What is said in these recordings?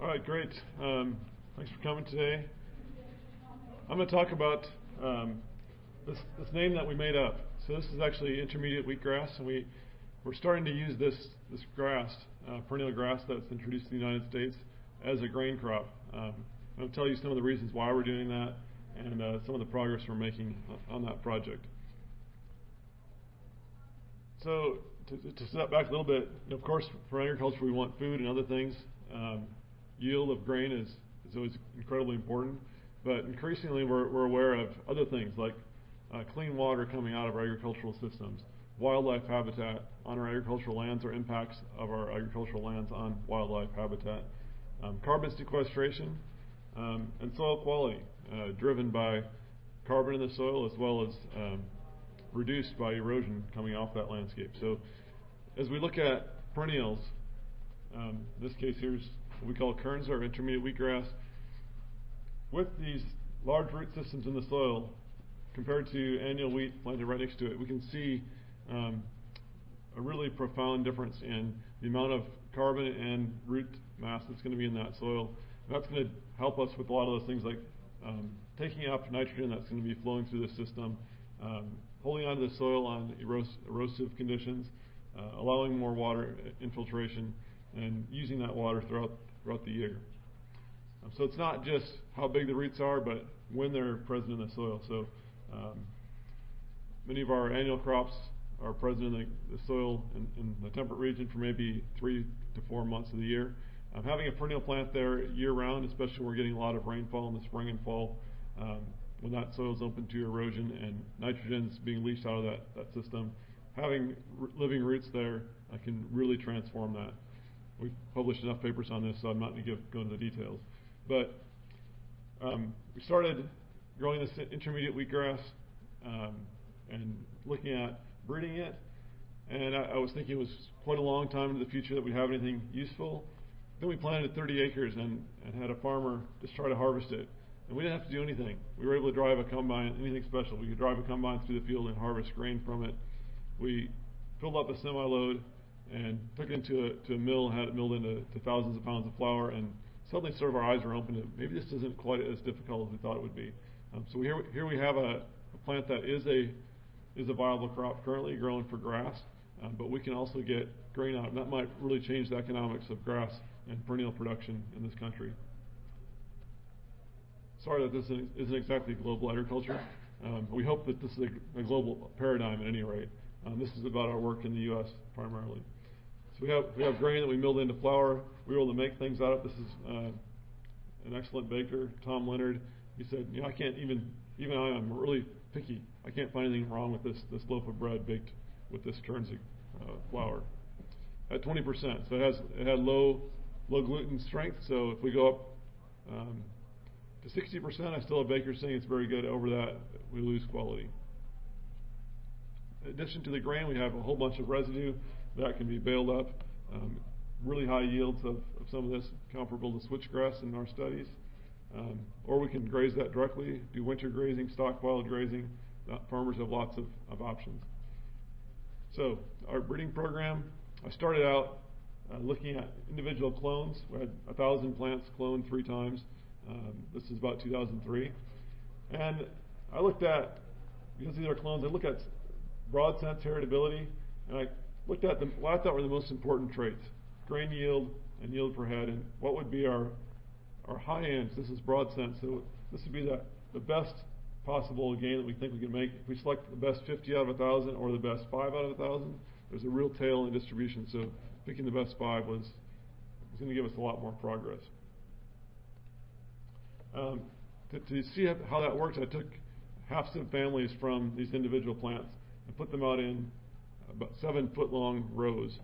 All right, great. Thanks for coming today. I'm going to talk about this name that we made up. So this is actually intermediate wheatgrass, and we're starting to use this grass, perennial grass that's introduced to the United States, as a grain crop. I'll tell you some of the reasons why we're doing that and some of the progress we're making on that project. So to step back a little bit, of course, for agriculture we want food and other things. Yield of grain is always incredibly important, but increasingly we're aware of other things like clean water coming out of our agricultural systems, wildlife habitat on our agricultural lands or impacts of our agricultural lands on wildlife habitat, carbon sequestration, and soil quality, driven by carbon in the soil as well as reduced by erosion coming off that landscape. So as we look at perennials, in this case here's what we call kerns or intermediate wheatgrass. With these large root systems in the soil compared to annual wheat planted right next to it, we can see a really profound difference in the amount of carbon and root mass that's going to be in that soil. And that's going to help us with a lot of those things like taking up nitrogen that's going to be flowing through the system, holding onto the soil on erosive conditions, allowing more water infiltration, and using that water throughout the year. So it's not just how big the roots are, but when they're present in the soil. So many of our annual crops are present in the soil in the temperate region for maybe 3 to 4 months of the year. Having a perennial plant there year-round, especially when we're getting a lot of rainfall in the spring and fall, when that soil is open to erosion and nitrogen's being leached out of that system, having living roots there can really transform that. We've published enough papers on this, so I'm not going to go into the details. But we started growing this intermediate wheatgrass and looking at breeding it. And I was thinking it was quite a long time into the future that we'd have anything useful. Then we planted 30 acres and had a farmer just try to harvest it. And we didn't have to do anything. We were able to drive a combine, anything special. We could drive a combine through the field and harvest grain from it. We filled up a semi-load and took it into a mill, had it milled into thousands of pounds of flour, and suddenly sort of our eyes were open to maybe this isn't quite as difficult as we thought it would be. So here we have a plant that is a viable crop currently grown for grass, but we can also get grain out, and that might really change the economics of grass and perennial production in this country. Sorry that this isn't exactly global agriculture. We hope that this is a global paradigm at any rate. This is about our work in the U.S. primarily. So we have grain that we milled into flour. We were able to make things out of it. This is an excellent baker, Tom Leonard. He said, I can't even I'm really picky. I can't find anything wrong with this loaf of bread baked with this kerns flour at 20%. So it had low gluten strength. So if we go up to 60%, I still have bakers saying it's very good. Over that, we lose quality. In addition to the grain, we have a whole bunch of residue that can be baled up. Really high yields of some of this, comparable to switchgrass in our studies. Or we can graze that directly, do winter grazing, stockpile grazing. Farmers have lots of options. So our breeding program, I started out looking at individual clones. We had 1,000 plants cloned 3 times. This is about 2003. And I looked at, because these are clones, I looked at broad sense heritability, and I looked at what I thought were the most important traits: grain yield and yield per head, and what would be our high ends. This is broad sense, so this would be the best possible gain that we think we can make. If we select the best 50 out of 1,000 or the best 5 out of 1,000, there's a real tail in distribution, so picking the best 5 was going to give us a lot more progress. To see how that works, I took half-stem families from these individual plants and put them out in about 7-foot-long rows.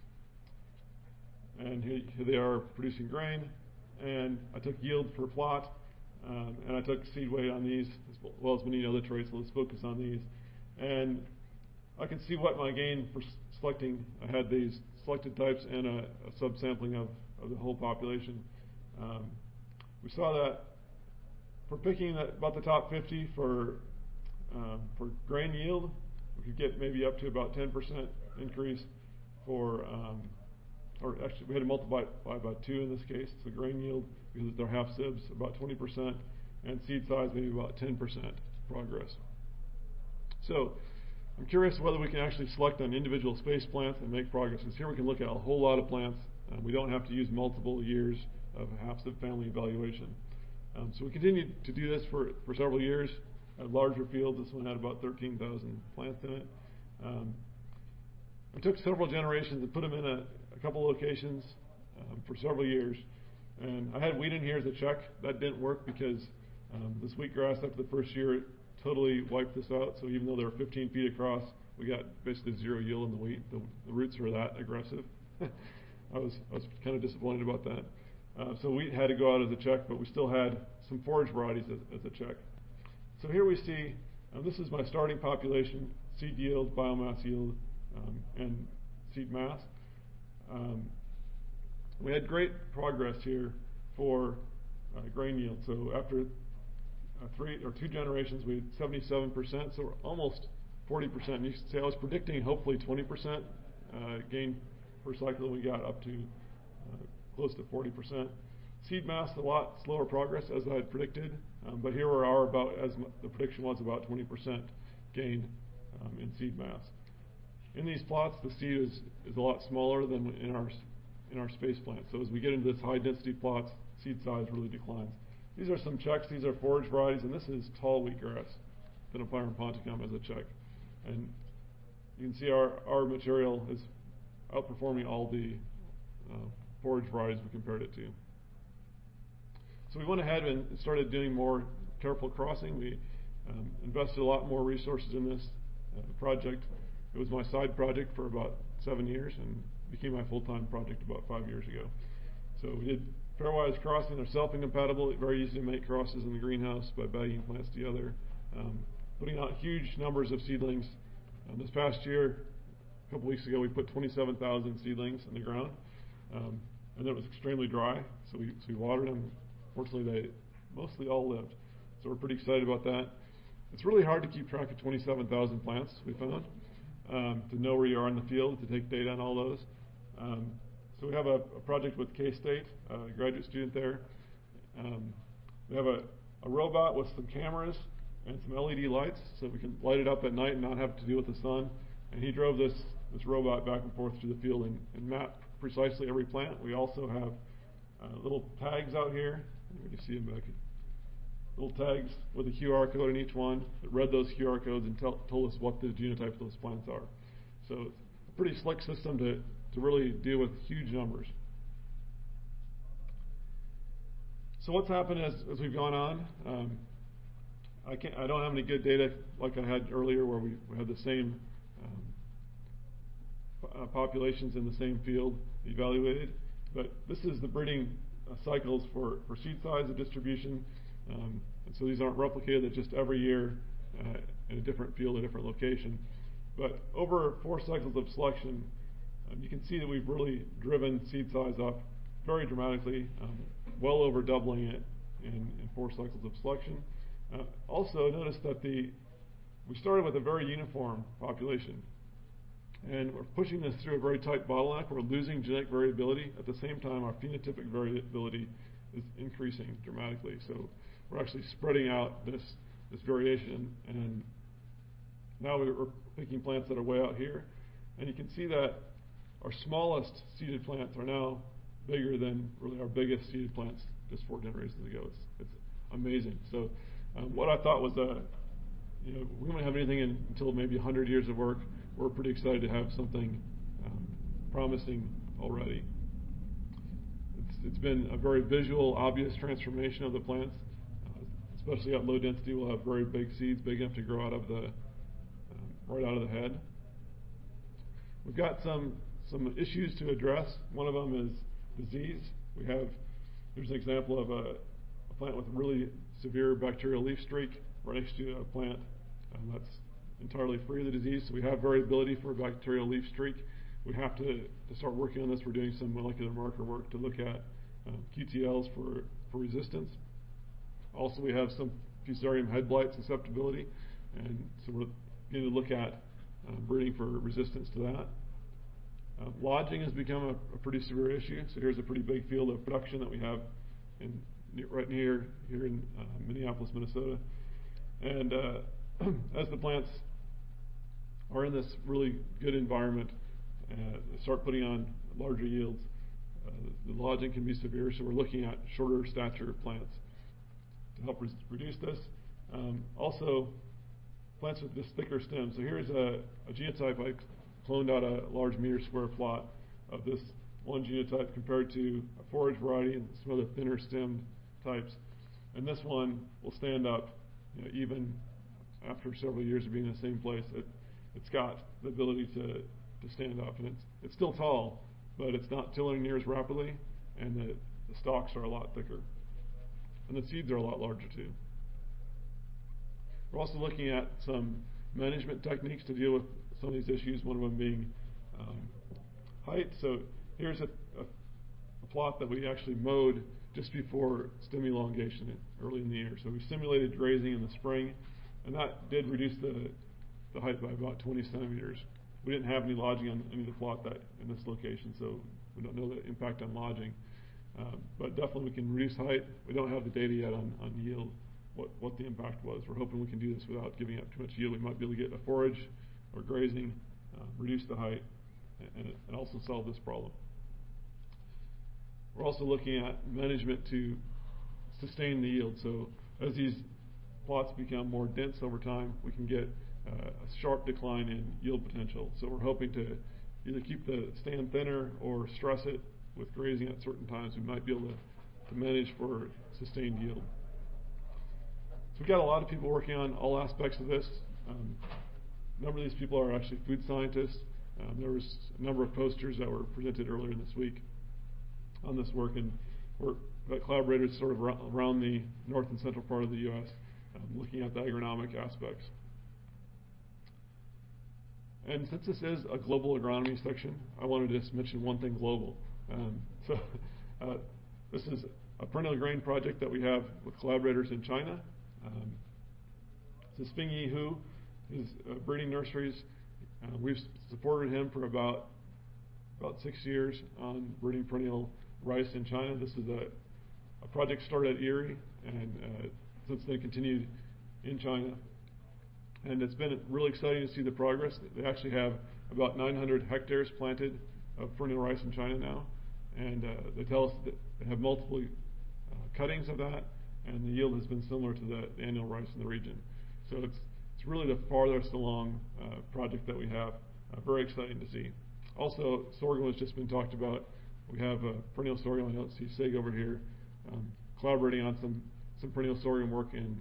And here they are producing grain. And I took yield per plot, and I took seed weight on these, as well as many other traits. So let's focus on these. And I can see what my gain for selecting. I had these selected types and a subsampling of the whole population. We saw that for picking about the top 50 for grain yield, we could get maybe up to about 10% increase for or actually we had to multiply by 2 in this case, so grain yield, because they're half sibs, about 20%, and seed size maybe about 10% progress. So I'm curious whether we can actually select on individual space plants and make progress, because here we can look at a whole lot of plants. We don't have to use multiple years of half sib family evaluation. So we continued to do this for several years at larger fields. This one had about 13,000 plants in it. We took several generations and put them in a couple locations for several years. And I had wheat in here as a check. That didn't work because this wheatgrass after the first year totally wiped this out. So even though they were 15 feet across, we got basically zero yield in the wheat. The roots were that aggressive. I was kind of disappointed about that. So wheat had to go out as a check, but we still had some forage varieties as a check. So here we see, this is my starting population, seed yield, biomass yield, and seed mass. We had great progress here for grain yield. So after 3 or 2 generations, we had 77%, so we're almost 40%. And you can see I was predicting hopefully 20% gain per cycle, and we got up to close to 40%. Seed mass, a lot slower progress as I had predicted, but here we are about, as the prediction was, about 20% gain in seed mass. In these plots, the seed is a lot smaller than in our space plant. So as we get into this high density plots, seed size really declines. These are some checks. These are forage varieties, and this is tall wheatgrass, Thinophyrum ponticum as a check. And you can see our material is outperforming all the forage varieties we compared it to. So we went ahead and started doing more careful crossing. We invested a lot more resources in this project. It was my side project for about 7 years and became my full-time project about 5 years ago. So we did pairwise crossing. They're self-incompatible, very easy to make crosses in the greenhouse by bagging plants together, putting out huge numbers of seedlings. This past year, a couple weeks ago, we put 27,000 seedlings in the ground, and it was extremely dry, so we watered them. Fortunately, they mostly all lived, so we're pretty excited about that. It's really hard to keep track of 27,000 plants, we found, to know where you are in the field, to take data on all those. So we have a project with K-State, a graduate student there. We have a robot with some cameras and some LED lights, so we can light it up at night and not have to deal with the sun. And he drove this robot back and forth through the field and mapped precisely every plant. We also have little tags out here. You can see them back here. Little tags with a QR code in each one that read those QR codes and told us what the genotype of those plants are. So it's a pretty slick system to really deal with huge numbers. So what's happened as we've gone on? I don't have any good data like I had earlier where we had the same populations in the same field evaluated, but this is the breeding cycles for seed size of distribution, and so these aren't replicated. They're just every year in a different field, a different location. But over 4 cycles of selection, you can see that we've really driven seed size up very dramatically, well over doubling it in 4 cycles of selection. Also, notice that we started with a very uniform population, and we're pushing this through a very tight bottleneck. We're losing genetic variability. At the same time, our phenotypic variability is increasing dramatically. So we're actually spreading out this variation, and now we're picking plants that are way out here. And you can see that our smallest seeded plants are now bigger than really our biggest seeded plants just 4 generations ago. It's amazing. So what I thought was we won't have anything until maybe 100 years of work. We're pretty excited to have something promising already. It's been a very visual, obvious transformation of the plants, especially at low density. We'll have very big seeds, big enough to grow out of right out of the head. We've got some issues to address. One of them is disease. Here's an example of a plant with a really severe bacterial leaf streak right next to a plant that's entirely free of the disease. So we have variability for a bacterial leaf streak. We have to start working on this. We're doing some molecular marker work to look at QTLs for resistance. Also, we have some Fusarium head blight susceptibility, and so we're going to look at breeding for resistance to that. Lodging has become a pretty severe issue. So here's a pretty big field of production that we have right here in Minneapolis, Minnesota. And as the plants are in this really good environment, start putting on larger yields, the lodging can be severe. So we're looking at shorter stature plants to help reduce this. Also, plants with this thicker stem. So here's a genotype I cloned out a large meter square plot of this one genotype compared to a forage variety and some other thinner stemmed types. And this one will stand up, even after several years of being in the same place. It's got the ability to stand up, and it's still tall, but it's not tilling near as rapidly, and the stalks are a lot thicker. And the seeds are a lot larger too. We're also looking at some management techniques to deal with some of these issues, one of them being height. So here's a plot that we actually mowed just before stem elongation early in the year. So we simulated grazing in the spring, and that did reduce the height by about 20 centimeters. We didn't have any lodging on any of the plot that in this location, so we don't know the impact on lodging. But definitely we can reduce height. We don't have the data yet on yield, what the impact was. We're hoping we can do this without giving up too much yield. We might be able to get a forage or grazing, reduce the height, and also solve this problem. We're also looking at management to sustain the yield. So as these plots become more dense over time, we can get a sharp decline in yield potential. So we're hoping to either keep the stand thinner or stress it with grazing at certain times. We might be able to manage for sustained yield. So we've got a lot of people working on all aspects of this. A number of these people are actually food scientists. There was a number of posters that were presented earlier this week on this work, and we're collaborators sort of around the north and central part of the U.S. Looking at the agronomic aspects. And since this is a global agronomy section, I wanted to just mention one thing global. This is a perennial grain project that we have with collaborators in China. This is Feng-Yi Hu, his breeding nurseries. We've supported him for about 6 years on breeding perennial rice in China. This is a project started at Erie, and since then continued in China. And it's been really exciting to see the progress. They actually have about 900 hectares planted of perennial rice in China now, and they tell us that they have multiple cuttings of that, and the yield has been similar to the annual rice in the region. So it's really the farthest along project that we have. Very exciting to see. Also, sorghum has just been talked about. We have perennial sorghum. I don't see Sig over here, collaborating on some perennial sorghum work in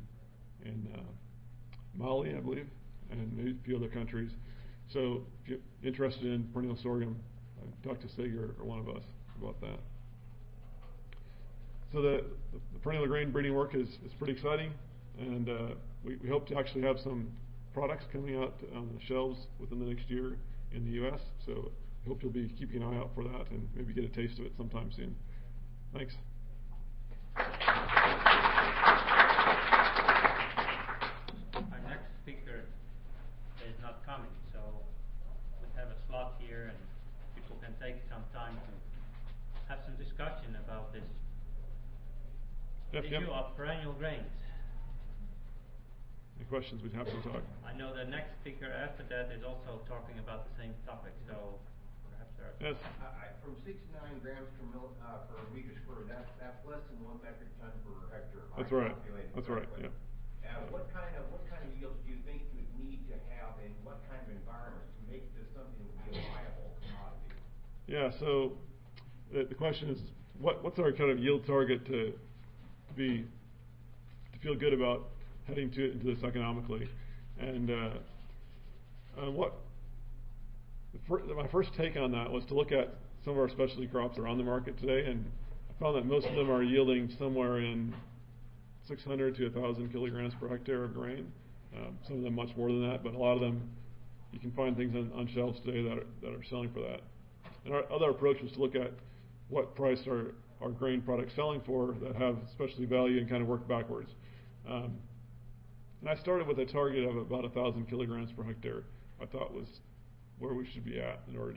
Mali, I believe, and maybe a few other countries. So if you're interested in perennial sorghum, talk to Sig or one of us about that. So the perennial grain breeding work is pretty exciting, and we hope to actually have some products coming out on the shelves within the next year in the U.S. So I hope you'll be keeping an eye out for that and maybe get a taste of it sometime soon. Thanks. Our next speaker is not coming, so we have a slot here and people can take some time to have some discussion about this issue of perennial grains. Any questions, we'd have to talk. I know the next speaker after that is also talking about the same topic, so perhaps there are... Yes. From 69 grams per meter squared, that's less than 1 metric ton per hectare. That's right. That's right. Yeah. What kind of yields do you think you would need to have, and what kind of environment to make this something that would be a viable commodity? Yeah. So the question is, what's our kind of yield target to feel good about heading into this economically? And my first take on that was to look at some of our specialty crops that are on the market today, and I found that most of them are yielding somewhere in 600 to 1,000 kilograms per hectare of grain. Some of them much more than that, but a lot of them, you can find things on shelves today that are selling for that. And our other approach was to look at what price are grain products selling for that have specialty value and kind of work backwards. And I started with a target of about 1,000 kilograms per hectare. I thought was where we should be at in order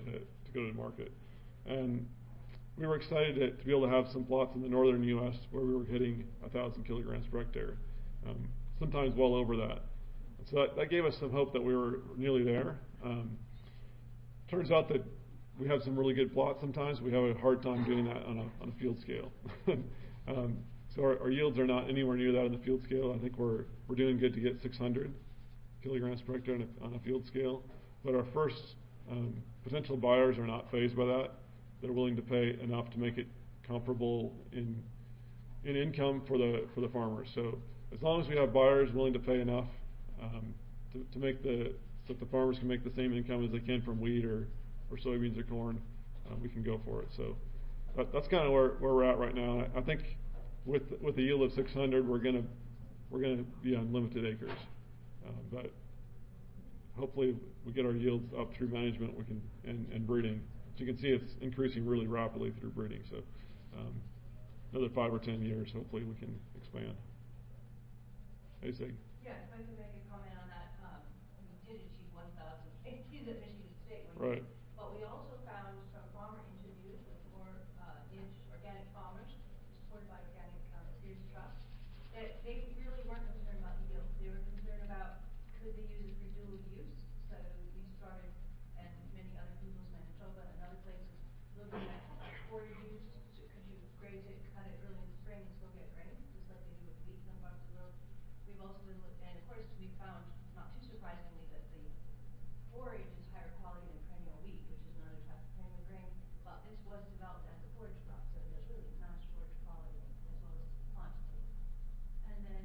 to go to the market. And we were excited to be able to have some plots in the northern U.S. where we were hitting 1,000 kilograms per hectare, sometimes well over that. And so that gave us some hope that we were nearly there. Turns out that we have some really good plots sometimes. We have a hard time doing that on a field scale. So our yields are not anywhere near that on the field scale. I think we're doing good to get 600 kilograms per hectare on a field scale. But our first potential buyers are not fazed by that. They're willing to pay enough to make it comparable in income for the farmers. So as long as we have buyers willing to pay enough to make so that the farmers can make the same income as they can from wheat or soybeans or corn, we can go for it. So that's kind of where we're at right now. I think with a yield of 600, we're gonna be on limited acres, but hopefully we get our yields up through management. We can and breeding. So you can see it's increasing really rapidly through breeding. So another 5 or 10 years, hopefully we can expand. Hey, Sig. Yeah, if I could make a comment on that, we did achieve 1,000 acres at Michigan State. Right. But we also found some farmer interviews with 4-inch organic farmers, supported by Organic Seeds Trust, that they really weren't concerned about yield. They were concerned about could they use it for dual use. So we started, and many other peoples, Manitoba and other places, looking at forage use. So could you graze it, cut it early in the spring and still get grain, just like they do with wheat in some parts of the world. We've also been looking, and of course we found, not too surprisingly, that the forage is higher quality than perennial wheat, which is another type of perennial grain. But this was developed as a forage crop, so it has really matched forage quality as well as quantity. And then,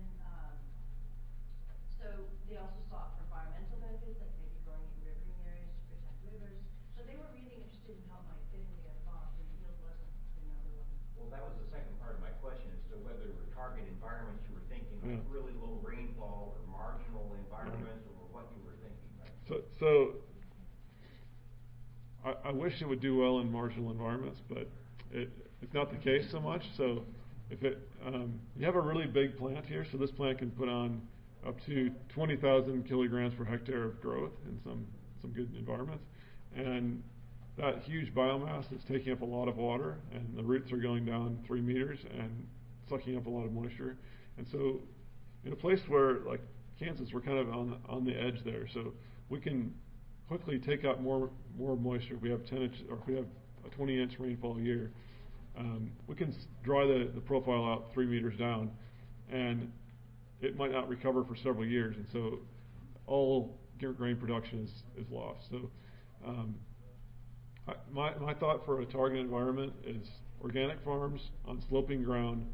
so they also sought for environmental benefits, like maybe growing in riverine areas to protect rivers. So they were really interested in how it might fit into their farms, and yield wasn't the number one. Well, that was the second part of my question as to whether there were target environments you were thinking, like really low rainfall or marginal environments, or what you were thinking. Right? So I wish it would do well in marginal environments, but it's not the case so much. So if you have a really big plant here, so this plant can put on up to 20,000 kilograms per hectare of growth in some good environments, and that huge biomass is taking up a lot of water, and the roots are going down 3 meters and sucking up a lot of moisture. And so in a place where, like Kansas, we're kind of on the edge there, so we can quickly take up more moisture. If we have 10 inch, or if we have a 20-inch rainfall a year, we can dry the profile out 3 meters down, and it might not recover for several years, and so all grain production is lost. So my thought for a target environment is organic farms on sloping ground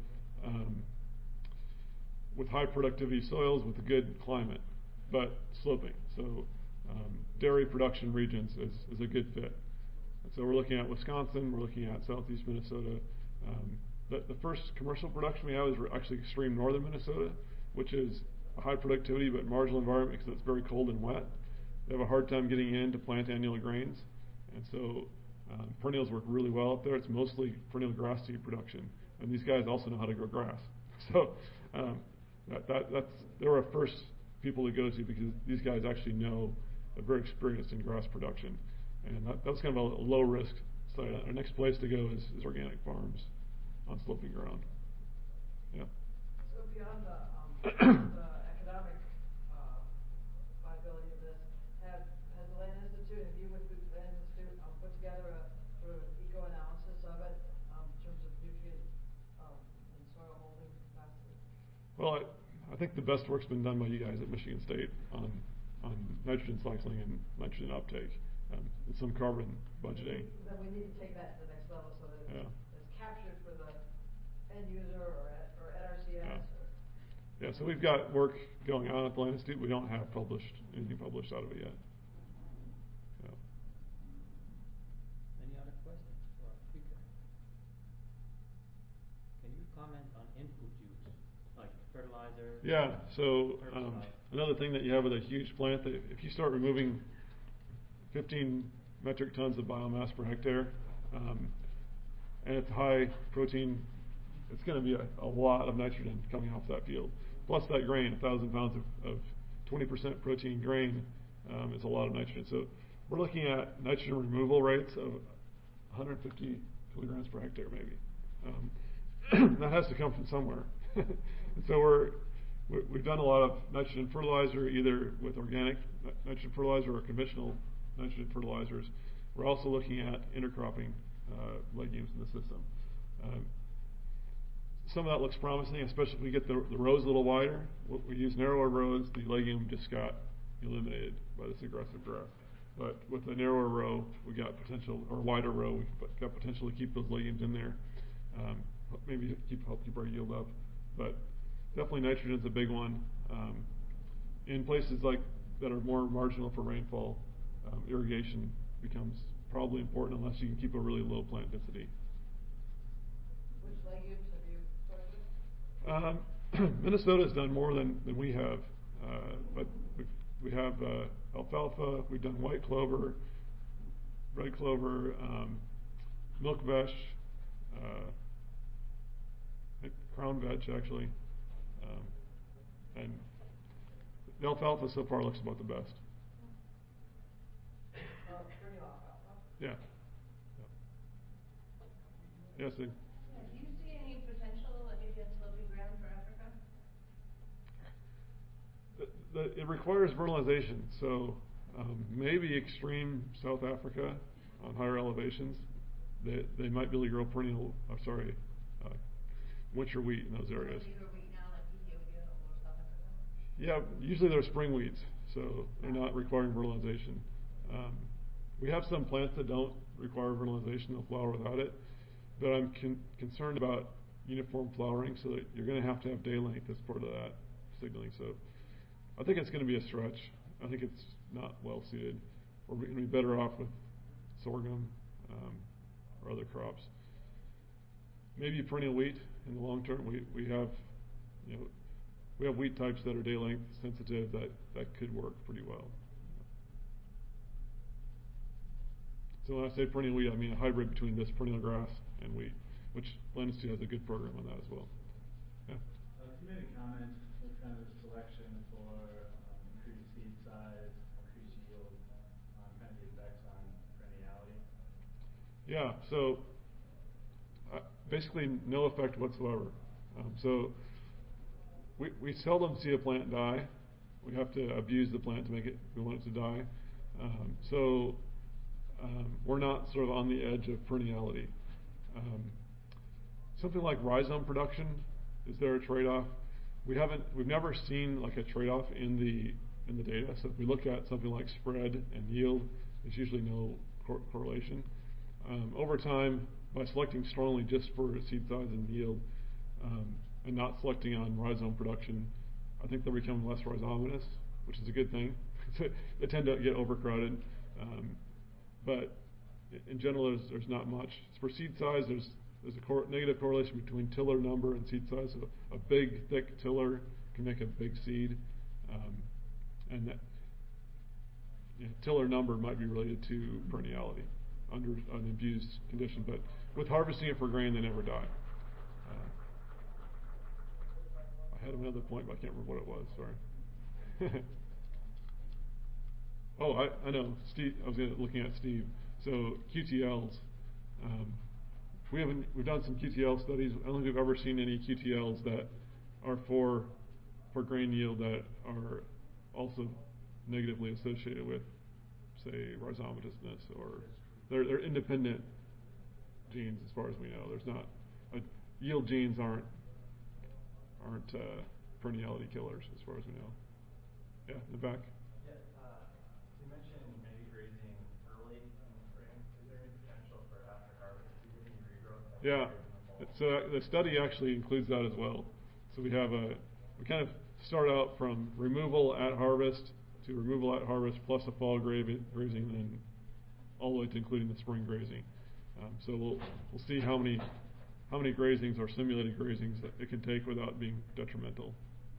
with high productivity soils with a good climate, but sloping. So dairy production regions is a good fit. And so we're looking at Wisconsin, we're looking at southeast Minnesota. The first commercial production we have is actually extreme northern Minnesota, which is a high productivity but marginal environment because it's very cold and wet. They have a hard time getting in to plant annual grains, and so perennials work really well up there. It's mostly perennial grass seed production, and these guys also know how to grow grass. So they were our first people to go to because these guys actually know, they're very experienced in grass production, and that's kind of a low risk site. Our next place to go is organic farms on sloping ground. Yeah. So beyond the economic viability of this, has the Land Institute, have you with the Land Institute put together a sort of eco-analysis of it in terms of nutrient and soil holding capacity? Well, I think the best work's been done by you guys at Michigan State on nitrogen cycling and nitrogen uptake, and some carbon budgeting. Then we need to take that to the next level so that it's captured for the end user or at RCS. Yeah, so we've got work going on at the Land Institute. We don't have anything published out of it yet. Yeah. Any other questions for our speaker? Can you comment on input use, like fertilizer? Yeah, so another thing that you have with a huge plant, that if you start removing 15 metric tons of biomass per hectare, and it's high protein, it's going to be a lot of nitrogen coming off that field. Plus that grain, 1,000 pounds of 20% protein grain is a lot of nitrogen. So we're looking at nitrogen removal rates of 150 kilograms per hectare, maybe. That has to come from somewhere. And so we've done a lot of nitrogen fertilizer, either with organic nitrogen fertilizer or conventional nitrogen fertilizers. We're also looking at intercropping legumes in the system. Some of that looks promising, especially if we get the rows a little wider. We use narrower rows, the legume just got eliminated by this aggressive grass. But with a narrower row, we got potential, or wider row, we've got potential to keep those legumes in there. Maybe help keep our yield up. But definitely nitrogen's a big one. In places like that are more marginal for rainfall, irrigation becomes probably important unless you can keep a really low plant density. Which legumes have you started with? Minnesota's done more than we have, but we have alfalfa, we've done white clover, red clover, milk vetch, crown vetch actually, and the alfalfa so far looks about the best. Perennial alfalfa? Yeah. Yes. Yeah, do you see any potential, maybe in sloping ground for Africa? It requires fertilization, so maybe extreme South Africa on higher elevations, they might be able to grow winter wheat in those areas. Do you grow wheat now, like Ethiopia or South Africa? Yeah, usually they're spring wheats, so they're not requiring fertilization. We have some plants that don't require fertilization; they'll flower without it. But I'm concerned about uniform flowering, so that you're going to have day length as part of that signaling. So I think it's going to be a stretch. I think it's not well suited. We're going to be better off with sorghum or other crops. Maybe perennial wheat in the long term. We have wheat types that are day length sensitive that could work pretty well. So when I say perennial wheat, I mean a hybrid between this perennial grass and wheat, which Land Institute has a good program on that as well. Yeah. Can you maybe comment what kind of selection for increased seed size, increased yield, kind of the effects on perenniality? Yeah, so basically no effect whatsoever. So we seldom see a plant die. We have to abuse the plant to make it, we want it to die. We're not sort of on the edge of perenniality. Something like rhizome production, is there a trade-off? We've never seen like a trade-off in the data. So if we look at something like spread and yield, there's usually no correlation. Over time, by selecting strongly just for seed size and yield, and not selecting on rhizome production, I think they'll become less rhizomatous, which is a good thing. They tend to get overcrowded. But in general, there's not much. For seed size, there's a negative correlation between tiller number and seed size. So a big, thick tiller can make a big seed, and that tiller number might be related to perenniality under an abused condition. But with harvesting it for grain, they never die. I had another point, but I can't remember what it was. Sorry. Oh, I know. Steve. I was looking at Steve. So QTLs. We've done some QTL studies. I don't think we've ever seen any QTLs that are for grain yield that are also negatively associated with, say, rhizomatousness, or they're independent genes as far as we know. There's not yield genes aren't perenniality killers as far as we know. Yeah, in the back. Yeah, you mentioned maybe grazing early in the spring. Is there any potential for after harvest to get any regrowth? Yeah, so the study actually includes that as well. So we kind of start out from removal at harvest to removal at harvest plus a fall grazing, and all the way to including the spring grazing. So we'll see how many grazings or simulated grazings that it can take without being detrimental.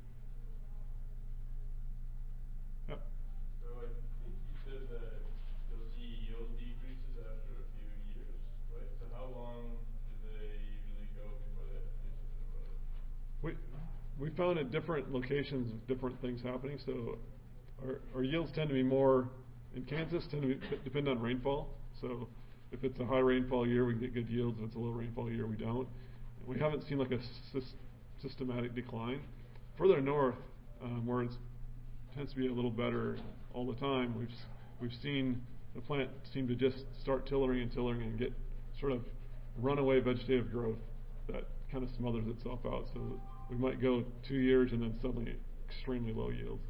Yep. So I think you said that you'll see yield decreases after a few years, right? So how long do they usually go before they have to do something about it? We found at different locations different things happening. So our yields tend to be more in Kansas tend to depend on rainfall. So if it's a high rainfall year, we get good yields. If it's a low rainfall year, we don't. We haven't seen like a systematic decline. Further north, where it tends to be a little better all the time, we've seen the plant seem to just start tillering and get sort of runaway vegetative growth that kind of smothers itself out. So we might go 2 years and then suddenly extremely low yields.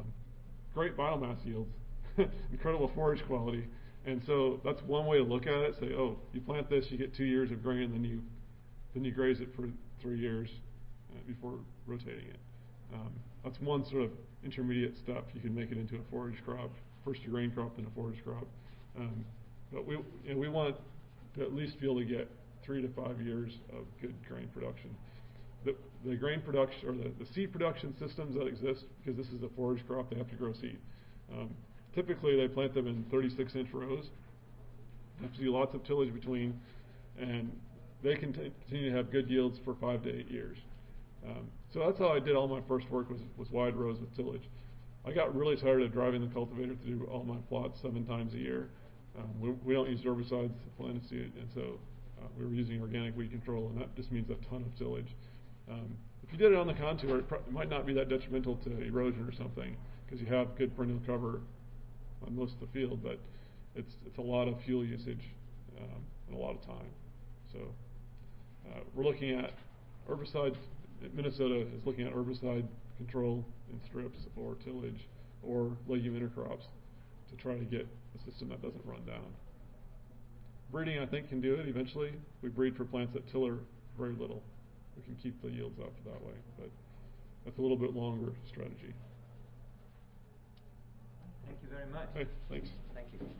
Great biomass yields, incredible forage quality. And so that's one way to look at it. Say, oh, you plant this, you get 2 years of grain, then you graze it for 3 years before rotating it. That's one sort of intermediate step. You can make it into a forage crop, first a grain crop, then a forage crop. But we want to at least be able to get 3 to 5 years of good grain production. The grain production, or the seed production systems that exist, because this is a forage crop, they have to grow seed. Typically, they plant them in 36-inch rows. They have to do lots of tillage between, and they can continue to have good yields for 5 to 8 years. So that's how I did all my first work, was wide rows with tillage. I got really tired of driving the cultivator to do all my plots 7 times a year. We don't use herbicides at Flaninseed, and so we were using organic weed control, and that just means a ton of tillage. If you did it on the contour, it might not be that detrimental to erosion or something, because you have good perennial cover on most of the field, but it's a lot of fuel usage and a lot of time. So we're looking at herbicides. Minnesota is looking at herbicide control in strips or tillage or legume intercrops to try to get a system that doesn't run down. Breeding, I think, can do it eventually. We breed for plants that tiller very little. We can keep the yields up that way, but that's a little bit longer strategy. Thank you very much. Okay, thanks. Thank you.